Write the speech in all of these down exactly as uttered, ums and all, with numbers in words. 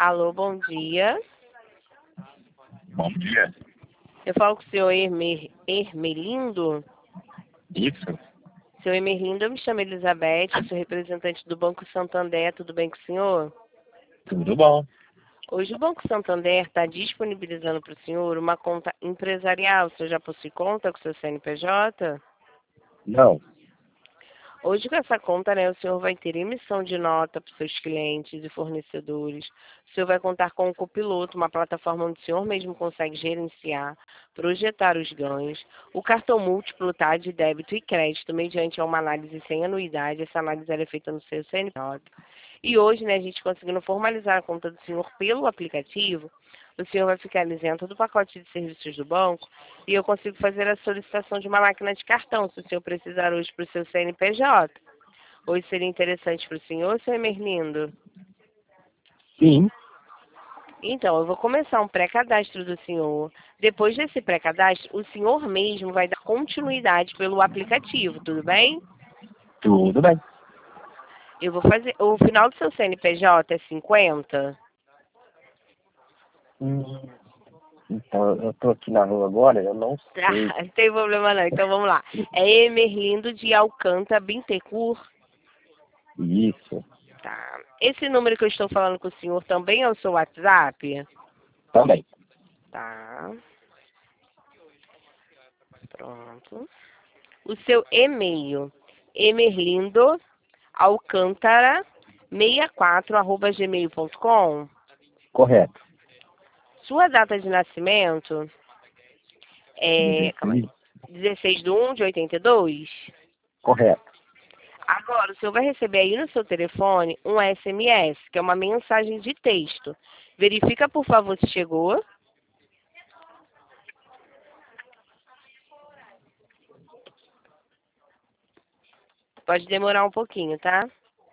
Alô, bom dia. Bom dia. Eu falo com o senhor Hermer, Hermelindo. Isso? Senhor Hermelindo, eu me chamo Elizabeth, eu sou representante do Banco Santander, tudo bem com o senhor? Tudo bom. Hoje o Banco Santander está disponibilizando para o senhor uma conta empresarial. O senhor já possui conta com o seu C N P J? Não. Hoje, com essa conta, né, o senhor vai ter emissão de nota para os seus clientes e fornecedores. O senhor vai contar com o copiloto, uma plataforma onde o senhor mesmo consegue gerenciar, projetar os ganhos. O cartão múltiplo, tá, de débito e crédito, mediante uma análise sem anuidade. Essa análise ela é feita no seu C N P J. E hoje, né, a gente conseguindo formalizar a conta do senhor pelo aplicativo, o senhor vai ficar isento do pacote de serviços do banco e eu consigo fazer a solicitação de uma máquina de cartão, se o senhor precisar hoje para o seu C N P J. Hoje seria interessante para o senhor, seu Emerlindo? Sim. Então, eu vou começar um pré-cadastro do senhor. Depois desse pré-cadastro, o senhor mesmo vai dar continuidade pelo aplicativo, tudo bem? Tudo bem. Eu vou fazer... O final do seu C N P J é cinquenta? Hum, então, eu tô aqui na rua agora, eu não sei. Ah, não tem problema não, então vamos lá. É Emerlindo de Alcântara Bittencourt. Isso. Tá. Esse número que eu estou falando com o senhor também é o seu WhatsApp? Também. Tá. Pronto. O seu e-mail, emerlindo alcântara sessenta e quatro arroba gmail ponto com. Correto. Sua data de nascimento é calma aí, dezesseis. dezesseis de um de oitenta e dois. Correto. Agora, o senhor vai receber aí no seu telefone um S M S, que é uma mensagem de texto. Verifica, por favor, se chegou. Pode demorar um pouquinho, tá?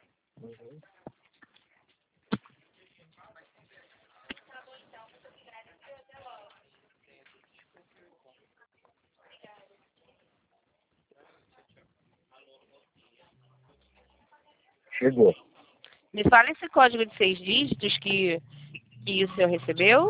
Chegou. Me fala esse código de seis dígitos que, que o senhor recebeu.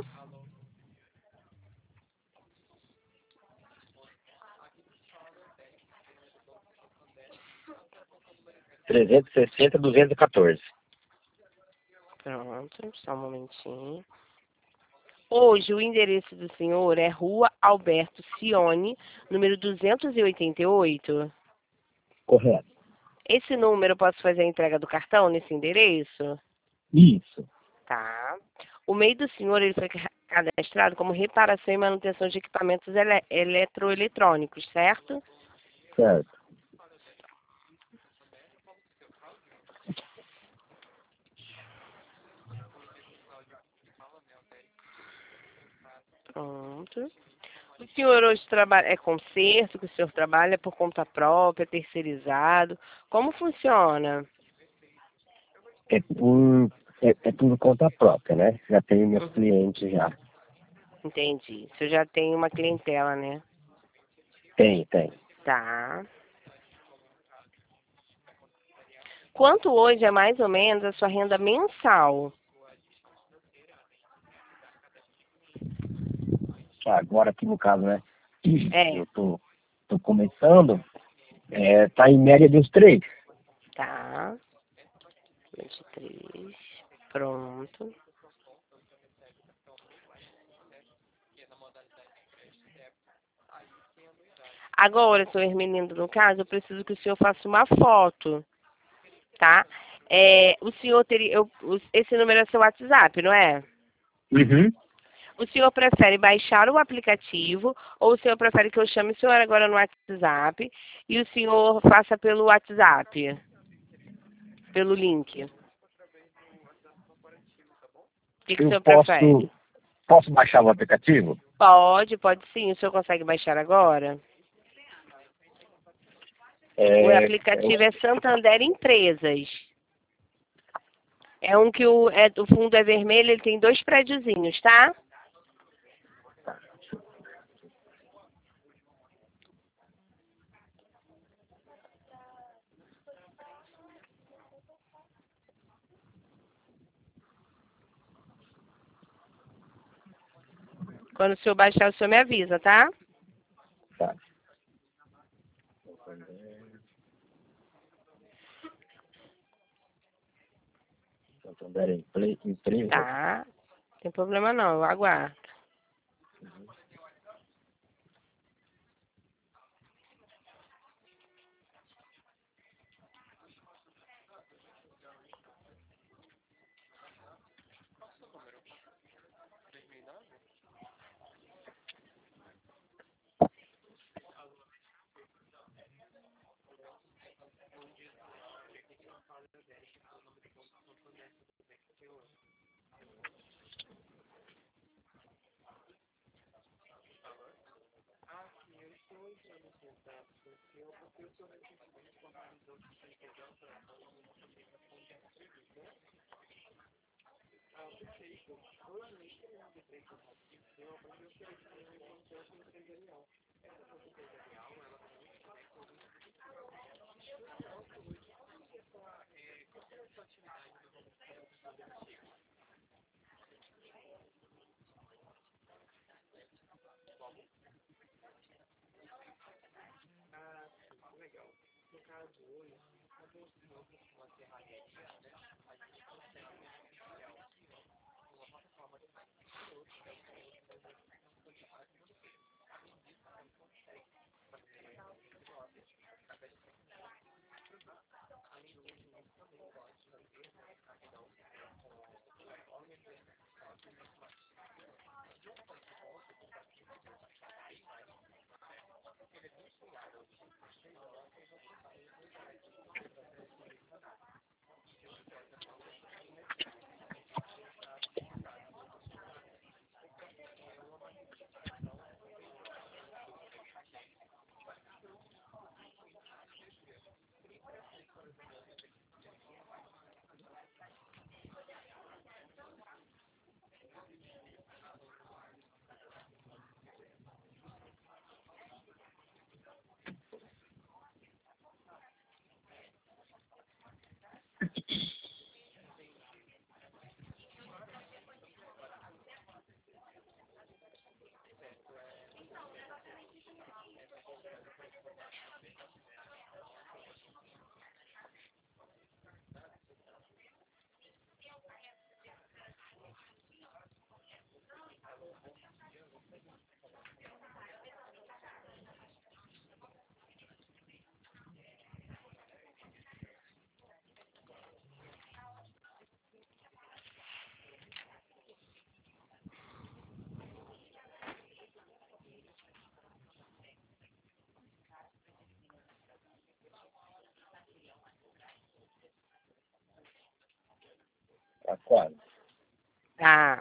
trezentos e sessenta, duzentos e quatorze. Pronto, só um momentinho. Hoje, o endereço do senhor é Rua Alberto Cione, número duzentos e oitenta e oito. Correto. Esse número, eu posso fazer a entrega do cartão nesse endereço? Isso. Tá. O meio do senhor ele foi cadastrado como reparação e manutenção de equipamentos ele eletroeletrônicos, certo? Certo. Pronto. O senhor hoje trabalha, é conserto que o senhor trabalha por conta própria, terceirizado? Como funciona? É por, é, é por conta própria, né? Já tenho meus Uhum, clientes já. entendi. O senhor já tem uma clientela, né? Tem, tem. Tá. Quanto hoje é mais ou menos a sua renda mensal? Agora aqui no caso, né? É, Eu tô, tô começando, é, tá em média de uns três. tá. vinte e três. Pronto. Agora, senhor Hermelindo, no caso, eu preciso que o senhor faça uma foto, tá? É, o senhor teria. Eu, o- esse número é seu WhatsApp, não é? Uhum. O senhor prefere baixar o aplicativo ou o senhor prefere que eu chame o senhor agora no WhatsApp e o senhor faça pelo WhatsApp, pelo link? O que, que o Eu senhor prefere? posso, posso baixar o aplicativo? Pode, pode sim. O senhor consegue baixar agora? O É, aplicativo é Santander Empresas. É um que o, é, o fundo é vermelho, ele tem dois prédiozinhos, tá? Quando o senhor baixar, o senhor me avisa, tá? Tá. Santander Empre- Empresa. Tá. Não tem problema não, eu aguardo. Tá quase. Tá.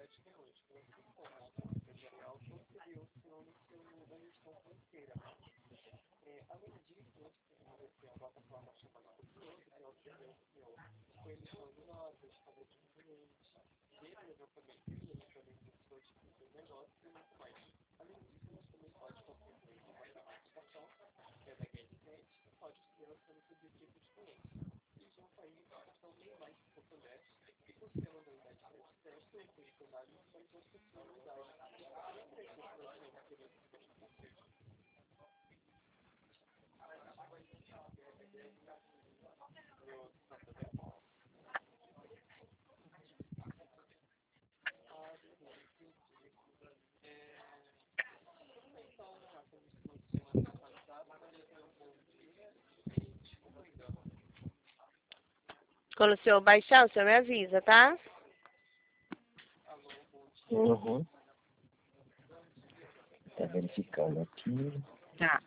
Quando o senhor baixar, o senhor me avisa, tá? Uhum. Tá verificando aqui. Tá.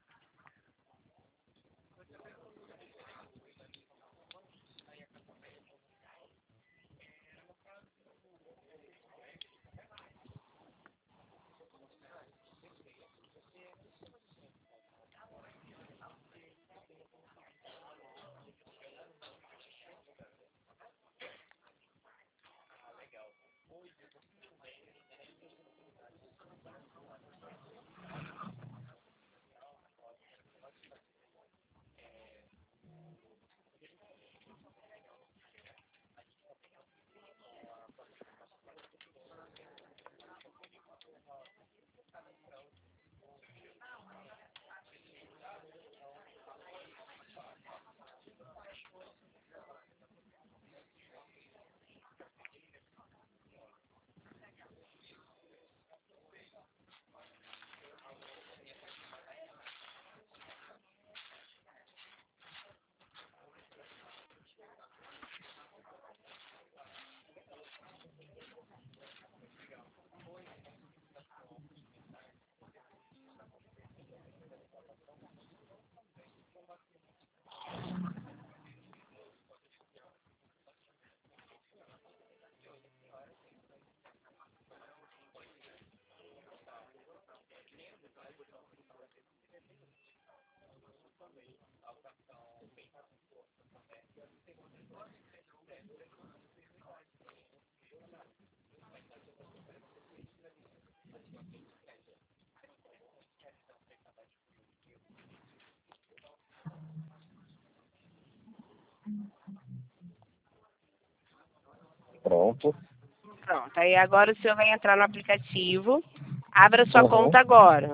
Pronto. Pronto. Aí agora o senhor vai entrar no aplicativo. Abra sua Uhum. conta agora.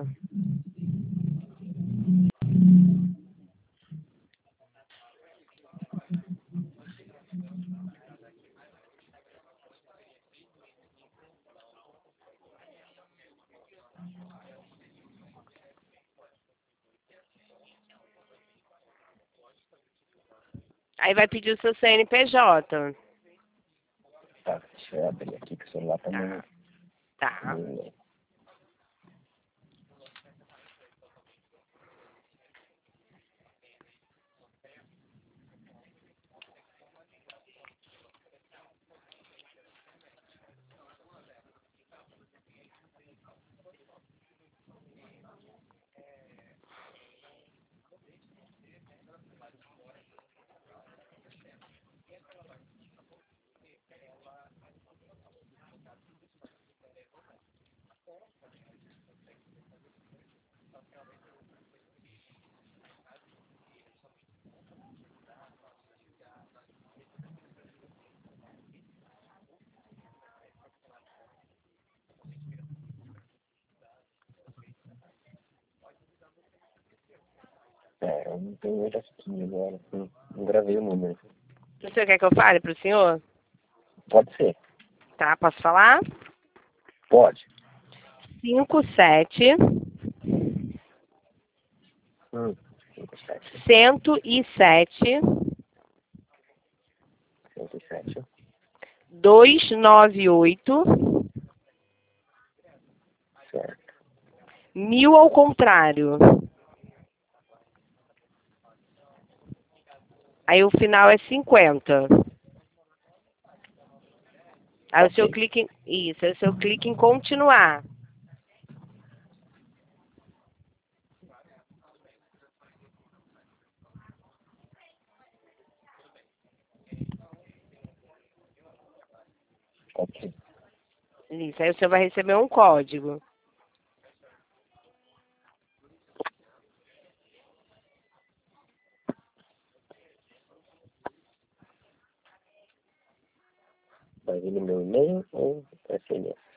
Aí vai pedir o seu C N P J. Tá, deixa eu abrir aqui que o celular tá Tá. no... Tá. no- É, eu não tenho ele aqui agora. Não, não gravei o número. O senhor quer que eu fale pro senhor? Pode ser. Tá, posso falar? Pode. cinco sete Hum. cinco sete. cento e sete cento e sete. dois nove oito Certo. mil ao contrário. Aí o final é cinquenta. Aí o Ok. senhor clica em... Isso, aí o senhor clica em continuar. Ok. Isso, aí o senhor vai receber um código. Vai vir no meu e-mail ou S M S?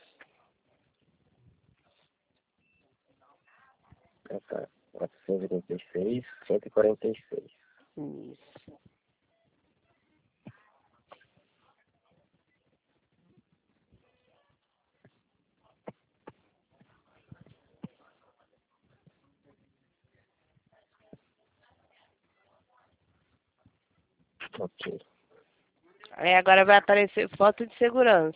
Ah, tá. quatrocentos e oitenta e seis, cento e quarenta e seis. Isso. Ok. Aí agora vai aparecer foto de segurança.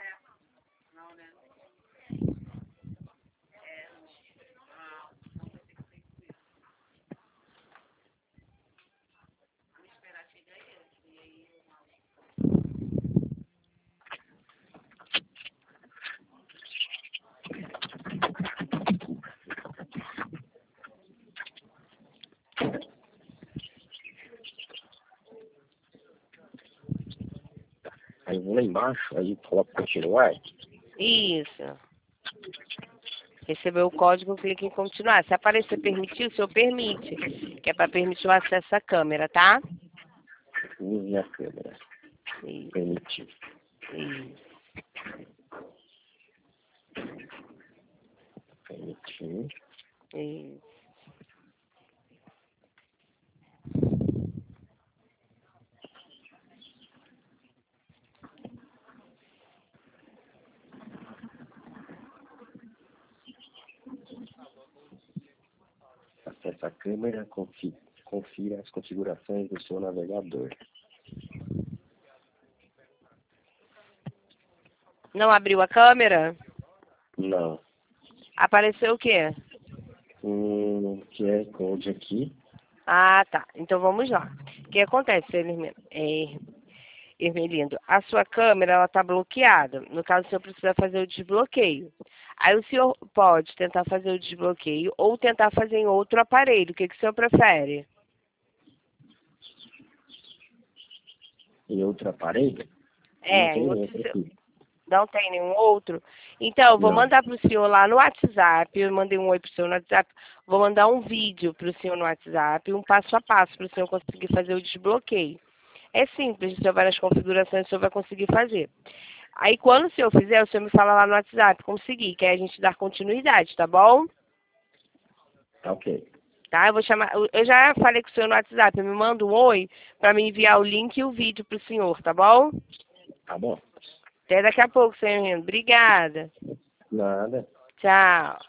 Aí eu vou lá embaixo, aí coloco continuar. Isso. Recebeu o código, clique em continuar. Se aparecer permitir, o senhor permite. Que é para permitir o acesso à câmera, tá? Use a câmera. Isso. Permitir. Isso. Permitir. Isso. Acesse a câmera, confi- confira as configurações do seu navegador. Não abriu a câmera? Não. Apareceu o quê? Um Q R Code aqui. Ah, tá. Então vamos lá. O que acontece, Herme- é, Hermelindo? A sua câmera ela está bloqueada. No caso, o senhor precisa fazer o desbloqueio. Aí o senhor pode tentar fazer o desbloqueio ou tentar fazer em outro aparelho. O que, que o senhor prefere? Em outro aparelho? Não É, tem em outro. outro aqui. Não tem nenhum outro? Então, eu vou Não. mandar para o senhor lá no WhatsApp. Eu mandei um oi para o senhor no WhatsApp. Vou mandar um vídeo para o senhor no WhatsApp, um passo a passo para o senhor conseguir fazer o desbloqueio. É simples, o senhor vai nas configurações, o senhor vai conseguir fazer. Aí, quando o senhor fizer, o senhor me fala lá no WhatsApp, conseguir, que aí a gente dá continuidade, tá bom? Tá ok. Tá? Eu vou chamar. Eu já falei com o senhor no WhatsApp, me manda um oi para me enviar o link e o vídeo para o senhor, tá bom? Tá bom. Até daqui a pouco, senhor Henrique. Obrigada. Nada. Tchau.